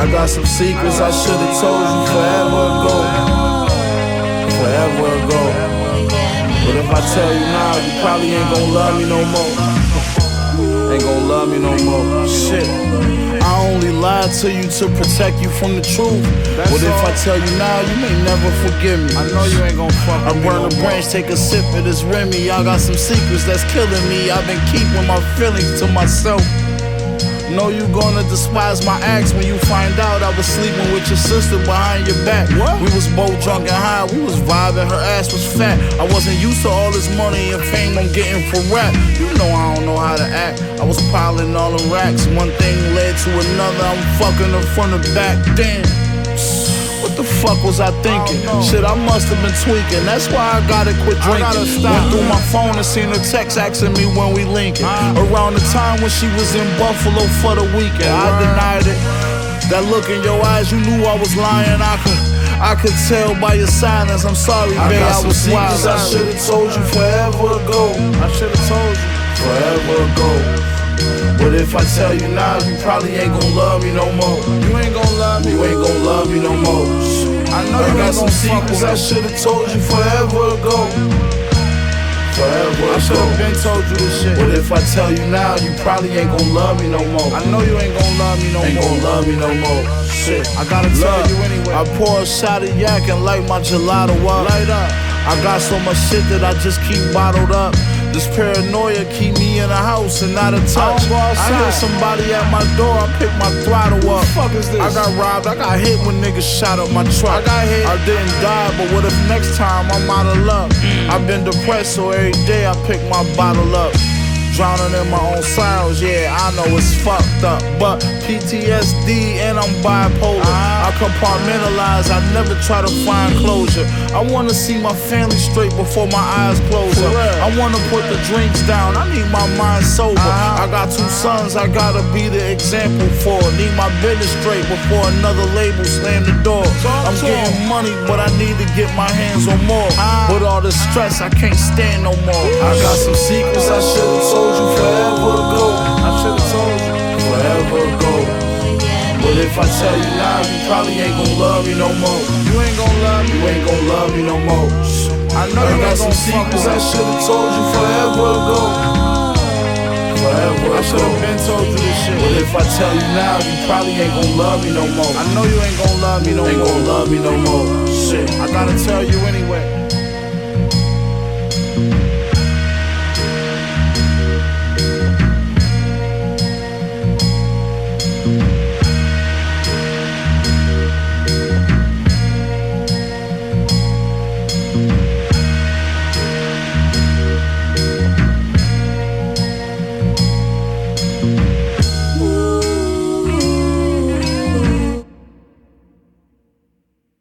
I got some secrets I should've told you forever ago. Forever ago. But if I tell you now, you probably ain't gon' love me no more. Ain't gon' love me no more. Shit. I only lied to you to protect you from the truth. What if I tell you now, you may never forgive me? I know you ain't gon' fuck with me. I burn a branch, take a sip of this Remy. I got some secrets that's killing me. I've been keeping my feelings to myself. Know you gonna despise my acts when you find out I was sleeping with your sister behind your back. What? We was both drunk and high, we was vibing, her ass was fat. I wasn't used to all this money and fame I'm getting for rap. You know I don't know how to act. I was piling all the racks, one thing led to another. I'm fucking her from the back. Damn. What the fuck was I thinking? Shit, I must have been tweaking. That's why I gotta quit drinking. Went through my phone and seen her text asking me when we linking. Around the time when she was in Buffalo for the weekend. I denied it. That look in your eyes, you knew I was lying. I could tell by your silence. I'm sorry, babe, I was wild. I should've told you forever ago. I should've told you forever ago. But if I tell you now, you probably ain't gon' love me no more. You ain't gon' love me, you ain't gon' love me no more. I know you got some secrets I should've told you forever ago. Forever ago. I should've been told you this shit. But if I tell you now, you probably ain't gon' love me no more. I know you ain't gon' love me no more. Ain't gon' love me no more. Shit, I gotta tell you anyway. I pour a shot of yak and light my gelato up. Light up. I got so much shit that I just keep bottled up. This paranoia keep me in the house and not a touch. I hear somebody at my door, I pick my throttle up. What the fuck is this? I got robbed, I got hit when niggas shot up my truck. I got hit, I didn't die, but what if next time I'm out of luck? I've been depressed, so every day I pick my bottle up. Drowning in my own sorrows, yeah, I know it's fucked up. But PTSD and I'm bipolar. I compartmentalize, I never try to find closure. I wanna see my family straight before my eyes close up. I wanna put the drinks down, I need my mind sober. I got 2 sons, I gotta be the example for. Need my business straight before another label slam the door. I'm getting money, but I need to get my hands on more. With all this stress, I can't stand no more. I got some secrets I should've told you forever ago. I should've told you forever ago. But if I tell you now, you probably ain't gon' love me no more. You ain't gon' love me, you ain't gon' love me no more. I know you got some secrets I should've told you forever ago. Forever ago. I should've been told you this shit. But if I tell you now, you probably ain't gon' love me no more. I know you ain't gon' love me no more. Ain't gon' love me no more. Shit, I gotta tell you anyway.